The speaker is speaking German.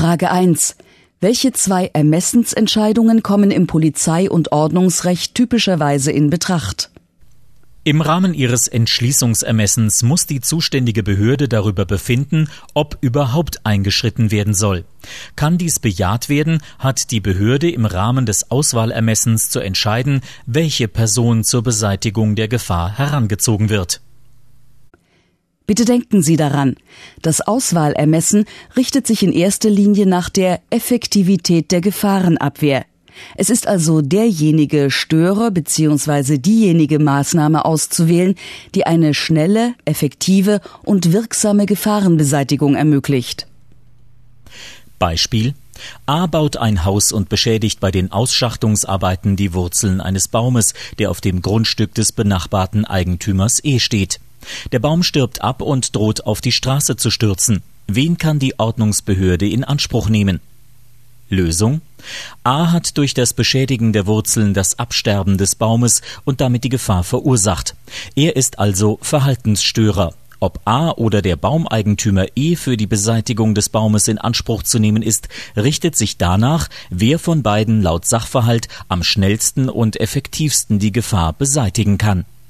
Frage 1. Welche 2 Ermessensentscheidungen kommen im Polizei- und Ordnungsrecht typischerweise in Betracht? Im Rahmen ihres Entschließungsermessens muss die zuständige Behörde darüber befinden, ob überhaupt eingeschritten werden soll. Kann dies bejaht werden, hat die Behörde im Rahmen des Auswahlermessens zu entscheiden, welche Person zur Beseitigung der Gefahr herangezogen wird. Bitte denken Sie daran, das Auswahlermessen richtet sich in erster Linie nach der Effektivität der Gefahrenabwehr. Es ist also derjenige Störer bzw. diejenige Maßnahme auszuwählen, die eine schnelle, effektive und wirksame Gefahrenbeseitigung ermöglicht. Beispiel: A baut ein Haus und beschädigt bei den Ausschachtungsarbeiten die Wurzeln eines Baumes, der auf dem Grundstück des benachbarten Eigentümers E steht. Der Baum stirbt ab und droht auf die Straße zu stürzen. Wen kann die Ordnungsbehörde in Anspruch nehmen? Lösung: A hat durch das Beschädigen der Wurzeln das Absterben des Baumes und damit die Gefahr verursacht. Er ist also Verhaltensstörer. Ob A oder der Baumeigentümer E für die Beseitigung des Baumes in Anspruch zu nehmen ist, richtet sich danach, wer von beiden laut Sachverhalt am schnellsten und effektivsten die Gefahr beseitigen kann.